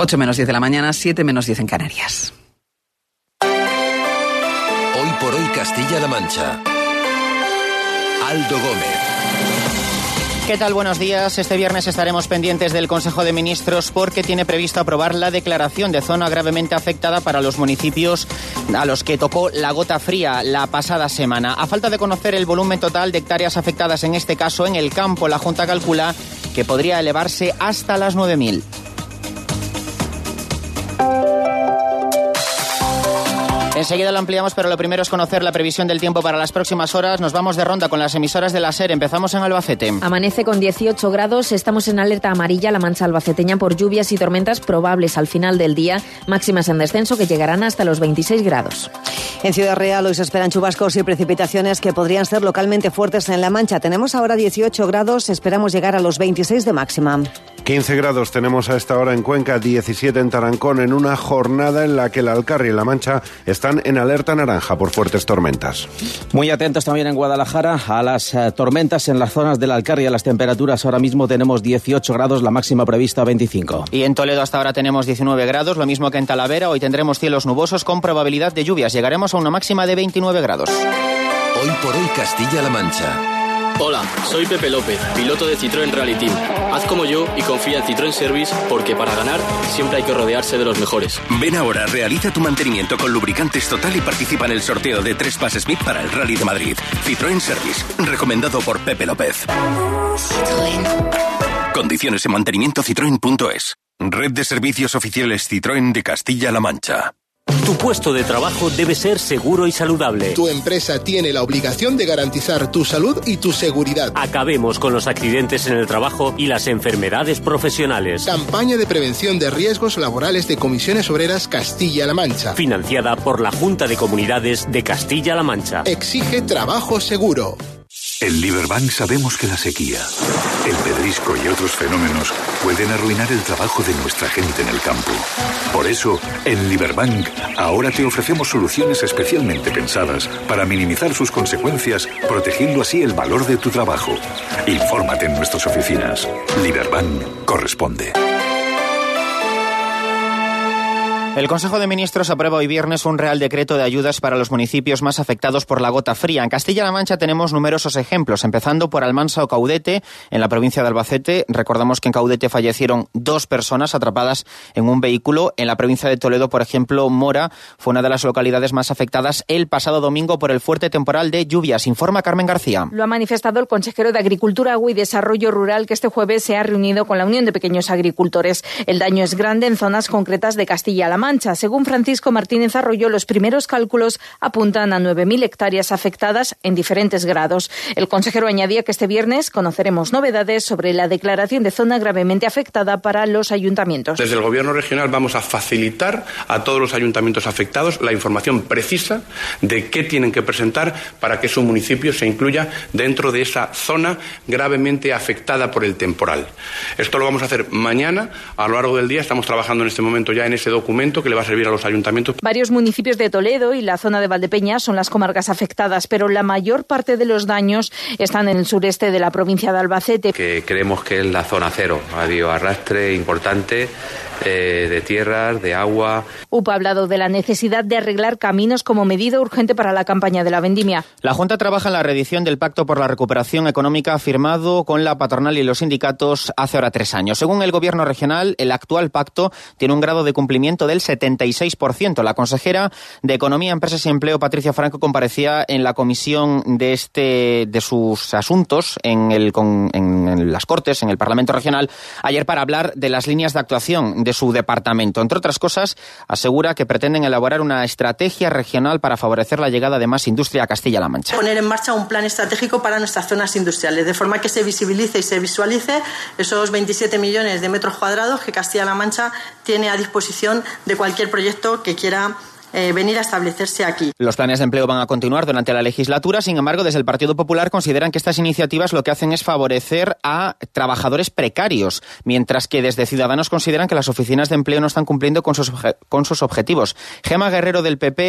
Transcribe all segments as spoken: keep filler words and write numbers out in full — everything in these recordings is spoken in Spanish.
ocho menos diez de la mañana, siete menos diez en Canarias. Hoy por hoy Castilla-La Mancha. Aldo Gómez. ¿Qué tal? Buenos días. Este viernes estaremos pendientes del Consejo de Ministros porque tiene previsto aprobar la declaración de zona gravemente afectada para los municipios a los que tocó la gota fría la pasada semana. A falta de conocer el volumen total de hectáreas afectadas, en este caso en el campo, la Junta calcula que podría elevarse hasta las nueve mil. Enseguida lo ampliamos, pero lo primero es conocer la previsión del tiempo para las próximas horas. Nos vamos de ronda con las emisoras de la SER. Empezamos en Albacete. Amanece con dieciocho grados. Estamos en alerta amarilla la Mancha albaceteña por lluvias y tormentas probables al final del día. Máximas en descenso que llegarán hasta los veintiséis grados. En Ciudad Real hoy se esperan chubascos y precipitaciones que podrían ser localmente fuertes en La Mancha. Tenemos ahora dieciocho grados. Esperamos llegar a los veintiséis de máxima. quince grados tenemos a esta hora en Cuenca, diecisiete en Tarancón, en una jornada en la que el Alcarria y La Mancha están en alerta naranja por fuertes tormentas. Muy atentos también en Guadalajara a las uh, tormentas en las zonas del Alcarria. Las temperaturas ahora mismo tenemos dieciocho grados, la máxima prevista veinticinco. Y en Toledo hasta ahora tenemos diecinueve grados, lo mismo que en Talavera. Hoy tendremos cielos nubosos con probabilidad de lluvias. Llegaremos a una máxima de veintinueve grados. Hoy por hoy Castilla-La Mancha. Hola, soy Pepe López, piloto de Citroën Rally Team. Haz como yo y confía en Citroën Service porque para ganar siempre hay que rodearse de los mejores. Ven ahora, realiza tu mantenimiento con lubricantes Total y participa en el sorteo de tres pases M I T para el Rally de Madrid. Citroën Service, recomendado por Pepe López. Citroën. Condiciones en mantenimiento citroen punto es. Red de servicios oficiales Citroën de Castilla-La Mancha. Tu puesto de trabajo debe ser seguro y saludable. Tu empresa tiene la obligación de garantizar tu salud y tu seguridad. Acabemos con los accidentes en el trabajo y las enfermedades profesionales. Campaña de prevención de riesgos laborales de Comisiones Obreras Castilla-La Mancha. Financiada por la Junta de Comunidades de Castilla-La Mancha. Exige trabajo seguro. En Liberbank sabemos que la sequía, el pedrisco y otros fenómenos pueden arruinar el trabajo de nuestra gente en el campo. Por eso, en Liberbank ahora te ofrecemos soluciones especialmente pensadas para minimizar sus consecuencias, protegiendo así el valor de tu trabajo. Infórmate en nuestras oficinas. Liberbank corresponde. El Consejo de Ministros aprueba hoy viernes un Real Decreto de ayudas para los municipios más afectados por la gota fría. En Castilla-La Mancha tenemos numerosos ejemplos, empezando por Almansa o Caudete, en la provincia de Albacete. Recordamos que en Caudete fallecieron dos personas atrapadas en un vehículo. En la provincia de Toledo, por ejemplo, Mora fue una de las localidades más afectadas el pasado domingo por el fuerte temporal de lluvias. Informa Carmen García. Lo ha manifestado el consejero de Agricultura, Agua y Desarrollo Rural, que este jueves se ha reunido con la Unión de Pequeños Agricultores. El daño es grande en zonas concretas de Castilla-La Mancha. Según Francisco Martínez Arroyo, los primeros cálculos apuntan a nueve mil hectáreas afectadas en diferentes grados. El consejero añadía que este viernes conoceremos novedades sobre la declaración de zona gravemente afectada para los ayuntamientos. Desde el Gobierno regional vamos a facilitar a todos los ayuntamientos afectados la información precisa de qué tienen que presentar para que su municipio se incluya dentro de esa zona gravemente afectada por el temporal. Esto lo vamos a hacer mañana, a lo largo del día. Estamos trabajando en este momento ya en ese documento que le va a servir a los ayuntamientos. Varios municipios de Toledo y la zona de Valdepeñas son las comarcas afectadas, pero la mayor parte de los daños están en el sureste de la provincia de Albacete. Que creemos que es la zona cero. Ha habido arrastre importante eh, de tierras, de agua. U P A ha hablado de la necesidad de arreglar caminos como medida urgente para la campaña de la vendimia. La Junta trabaja en la reedición del Pacto por la Recuperación Económica firmado con la patronal y los sindicatos hace ahora tres años. Según el Gobierno regional, el actual pacto tiene un grado de cumplimiento del setenta y seis por ciento. La consejera de Economía, Empresas y Empleo, Patricia Franco, comparecía en la comisión de este de sus asuntos en, el, con, en, en las Cortes, en el Parlamento regional, ayer para hablar de las líneas de actuación de su departamento. Entre otras cosas, asegura que pretenden elaborar una estrategia regional para favorecer la llegada de más industria a Castilla-La Mancha. Poner en marcha un plan estratégico para nuestras zonas industriales, de forma que se visibilice y se visualice esos veintisiete millones de metros cuadrados que Castilla-La Mancha tiene a disposición de cualquier proyecto que quiera Eh, venir a establecerse aquí. Los planes de empleo van a continuar durante la legislatura. Sin embargo, desde el Partido Popular consideran que estas iniciativas lo que hacen es favorecer a trabajadores precarios, mientras que desde Ciudadanos consideran que las oficinas de empleo no están cumpliendo con sus, con sus objetivos. Gema Guerrero del P P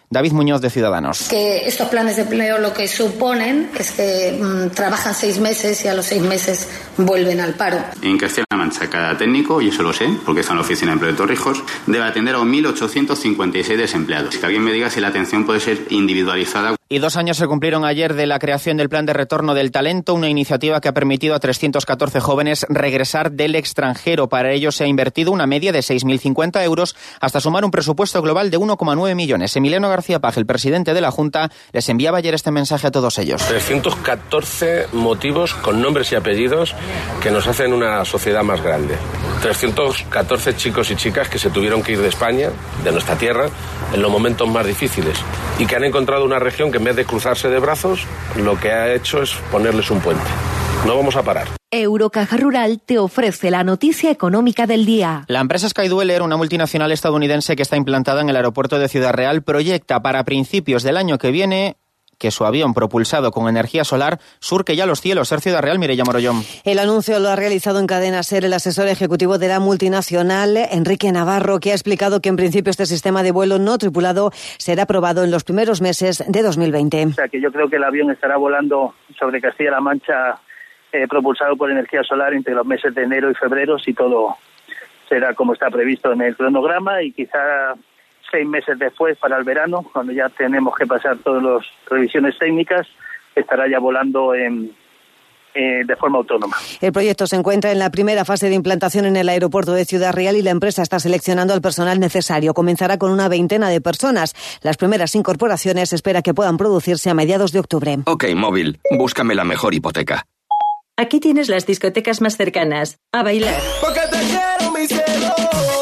David Muñoz, de Ciudadanos. Que estos planes de empleo lo que suponen es que mmm, trabajan seis meses y a los seis meses vuelven al paro. En Castilla-La Mancha, cada técnico, y eso lo sé, porque está en la oficina de empleo de Torrijos, debe atender a mil ochocientos cincuenta y seis desempleados. Que alguien me diga si la atención puede ser individualizada. Y dos años se cumplieron ayer de la creación del Plan de Retorno del Talento, una iniciativa que ha permitido a trescientos catorce jóvenes regresar del extranjero. Para ello se ha invertido una media de seis mil cincuenta euros hasta sumar un presupuesto global de uno coma nueve millones. Emiliano García Paje, el presidente de la Junta, les enviaba ayer este mensaje a todos ellos. trescientos catorce motivos con nombres y apellidos que nos hacen una sociedad más grande. trescientos catorce chicos y chicas que se tuvieron que ir de España, de nuestra tierra, en los momentos más difíciles y que han encontrado una región que en vez de cruzarse de brazos, lo que ha hecho es ponerles un puente. No vamos a parar. Eurocaja Rural te ofrece la noticia económica del día. La empresa Skydweller, una multinacional estadounidense que está implantada en el aeropuerto de Ciudad Real, proyecta para principios del año que viene que su avión propulsado con energía solar surque ya los cielos. Ser Ciudad Real, Mireia Morollón. El anuncio lo ha realizado en Cadena SER el asesor ejecutivo de la multinacional, Enrique Navarro, que ha explicado que en principio este sistema de vuelo no tripulado será probado en los primeros meses de dos mil veinte. O sea que yo creo que el avión estará volando sobre Castilla-La Mancha eh, propulsado por energía solar entre los meses de enero y febrero, si todo será como está previsto en el cronograma, y quizá seis meses después, para el verano, cuando ya tenemos que pasar todas las revisiones técnicas, estará ya volando en, eh, de forma autónoma. El proyecto se encuentra en la primera fase de implantación en el aeropuerto de Ciudad Real y la empresa está seleccionando al personal necesario. Comenzará con una veintena de personas. Las primeras incorporaciones se espera que puedan producirse a mediados de octubre. Ok, móvil, búscame la mejor hipoteca. Aquí tienes las discotecas más cercanas. A bailar. Porque te quiero, mi cielo.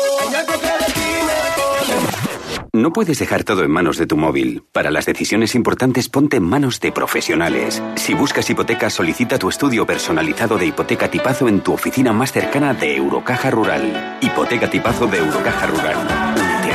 No puedes dejar todo en manos de tu móvil. Para las decisiones importantes, ponte en manos de profesionales. Si buscas hipotecas, solicita tu estudio personalizado de hipoteca tipazo en tu oficina más cercana de Eurocaja Rural. Hipoteca tipazo de Eurocaja Rural. Únete a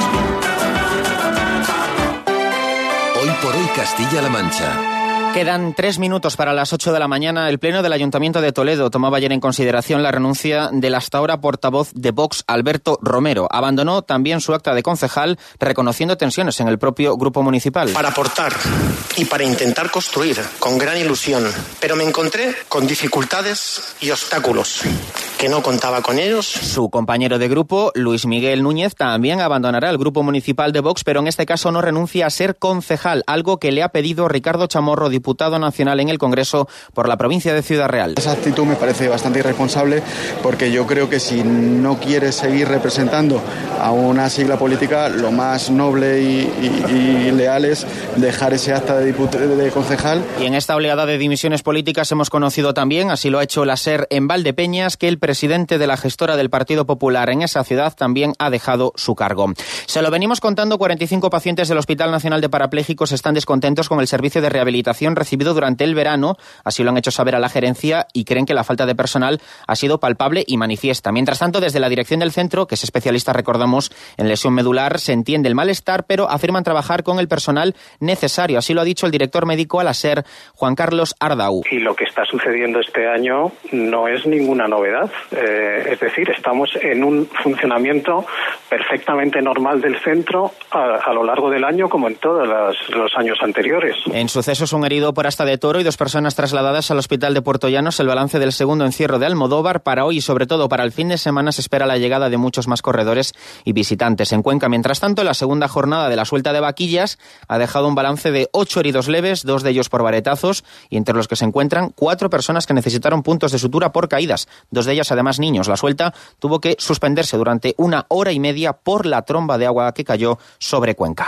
Ruralismo. Hoy por hoy Castilla-La Mancha. Quedan tres minutos para las ocho de la mañana. El Pleno del Ayuntamiento de Toledo tomaba ayer en consideración la renuncia del hasta ahora portavoz de Vox, Alberto Romero. Abandonó también su acta de concejal, reconociendo tensiones en el propio grupo municipal. Para aportar y para intentar construir con gran ilusión, pero me encontré con dificultades y obstáculos que no contaba con ellos. Su compañero de grupo, Luis Miguel Núñez, también abandonará el grupo municipal de Vox, pero en este caso no renuncia a ser concejal, algo que le ha pedido Ricardo Chamorro, diputado nacional en el Congreso por la provincia de Ciudad Real. Esa actitud me parece bastante irresponsable, porque yo creo que si no quieres seguir representando a una sigla política, lo más noble y, y, y leal es dejar ese acta de, diput- de concejal. Y en esta oleada de dimisiones políticas hemos conocido también, así lo ha hecho la SER en Valdepeñas, que el presidente de la gestora del Partido Popular en esa ciudad también ha dejado su cargo. Se lo venimos contando, cuarenta y cinco pacientes del Hospital Nacional de Parapléjicos están descontentos con el servicio de rehabilitación recibido durante el verano, así lo han hecho saber a la gerencia, y creen que la falta de personal ha sido palpable y manifiesta. Mientras tanto, desde la dirección del centro, que es especialista, recordamos, en lesión medular, se entiende el malestar, pero afirman trabajar con el personal necesario. Así lo ha dicho el director médico a la SER, Juan Carlos Ardau. Y lo que está sucediendo este año no es ninguna novedad. Eh, es decir, estamos en un funcionamiento perfectamente normal del centro a, a lo largo del año, como en todos los, los años anteriores. En sucesos, un herido por asta de toro y dos personas trasladadas al hospital de Puerto Llanos. El balance del segundo encierro de Almodóvar. Para hoy y sobre todo para el fin de semana se espera la llegada de muchos más corredores y visitantes en Cuenca. Mientras tanto, la segunda jornada de la suelta de vaquillas ha dejado un balance de ocho heridos leves, dos de ellos por varetazos, y entre los que se encuentran cuatro personas que necesitaron puntos de sutura por caídas, dos de ellas además niños. La suelta tuvo que suspenderse durante una hora y media por la tromba de agua que cayó sobre Cuenca.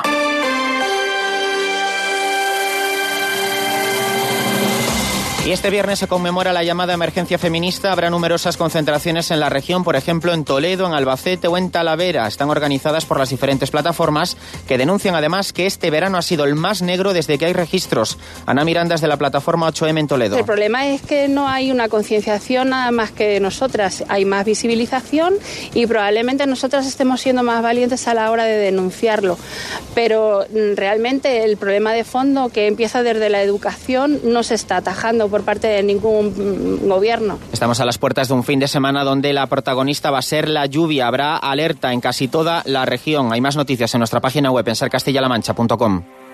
Y este viernes se conmemora la llamada emergencia feminista. Habrá numerosas concentraciones en la región, por ejemplo en Toledo, en Albacete o en Talavera. Están organizadas por las diferentes plataformas que denuncian además que este verano ha sido el más negro desde que hay registros. Ana Mirandas, de la plataforma ocho eme en Toledo. El problema es que no hay una concienciación nada más que nosotras. Hay más visibilización y probablemente nosotras estemos siendo más valientes a la hora de denunciarlo. Pero realmente el problema de fondo, que empieza desde la educación, no se está atajando. por parte de ningún gobierno. Estamos a las puertas de un fin de semana donde la protagonista va a ser la lluvia. Habrá alerta en casi toda la región. Hay más noticias en nuestra página web en ser castilla la mancha punto com.